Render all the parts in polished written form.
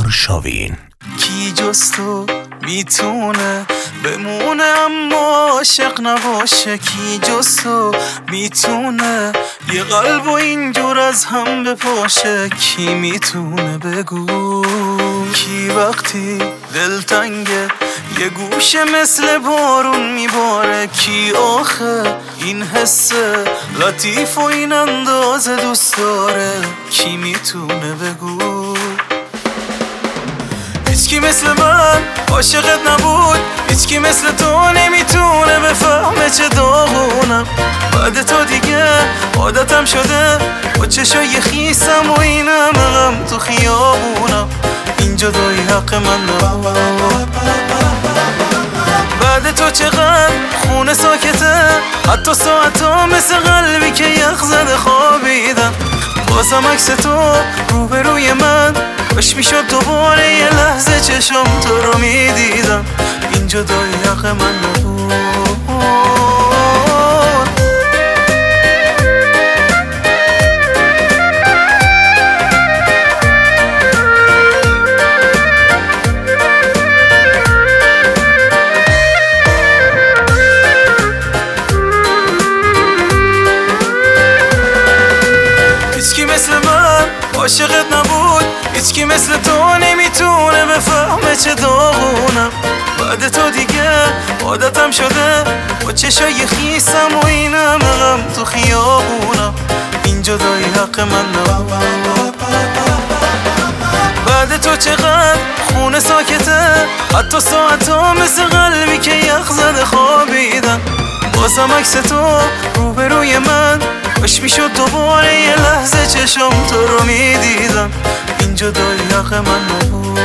آرشاوین. کی جز تو میتونه بمونه اما عاشق نباشه؟ کی جز تو میتونه یه قلب و اینجور از هم بپاشه؟ کی میتونه بگو کی وقتی دلتنگه یه گوشه مثل بارون میباره؟ کی آخه این حس لطیف و این اندازه دوست داره؟ کی میتونه بگو؟ هیچکی مثل من عاشقت نبود، هیچکی مثل تو نمیتونه بفهمه چه داغونم. بعد تو دیگه عادتم شده با چشای خیسم و این همه غم تو خیابونم. این جدایی حق من نبود. بعد تو چقدر خونه ساکته، حتی ساعتا مثل قلبی که یخ زده خوابیدم. بازم عکس تو روبروی من، کاش میشد دوباره یه لحظه چشم تو رو میدیدم. این جدایی حق من نبود. هیچکی مثل من عاشقت نبود، هیچکی مثل تو نمیتونه بفهمه چه داغونم. بعد تو دیگه عادتم شده با چشای خیسم و این همه غم تو خیابونم. این جدایی حق من نبود. بعد تو چقدر خونه ساکته، حتی ساعتا مثل قلبی که یخ زده خوابیدم. بازم عکس تو روبروی من، کاش میشد دوباره یه لحظه چشم تو رو میدیدم. این جدایی حق من نبود.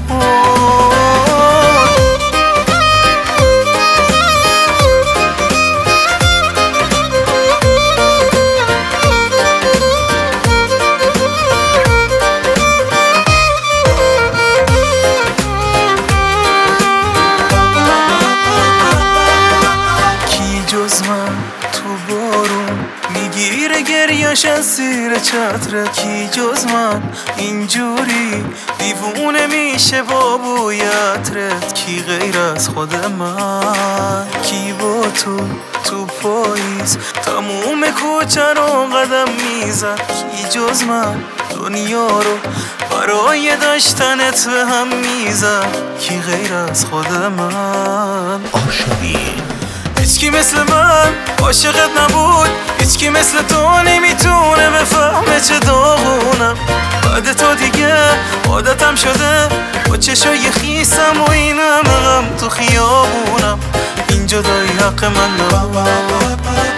کی جز من تو بارون میگیره گریش از زیر چتره؟ کی جز من اینجوری دیوونه میشه با بوی عطرت؟ کی غیر از خود من؟ کی با تو پاییز تموم کوچه رو قدم میزد؟ کی جز من دنیا رو برای داشتنت به هم میزد؟ کی غیر از خود من؟ آرشاوین. هیچکی مثل من عاشقت نبود، هیچکی مثل تو نمیتونه بفهمه چه داغونم. بعد تو دیگه عادتم شده با چشای خیسم و این همه غم تو خیابونم. این جدایی حق من نبود.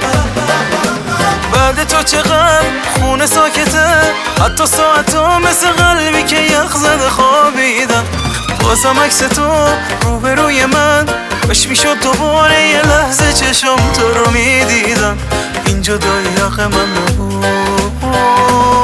بعد تو چقدر خونه ساکته، حتی ساعتا مثل قلبی که یخ زده خوابیدم. بازم عکس تو روبروی من، کاش میشد دوباره یه لحظه چشم تو رو میدیدم. این جدایی حق من نبود.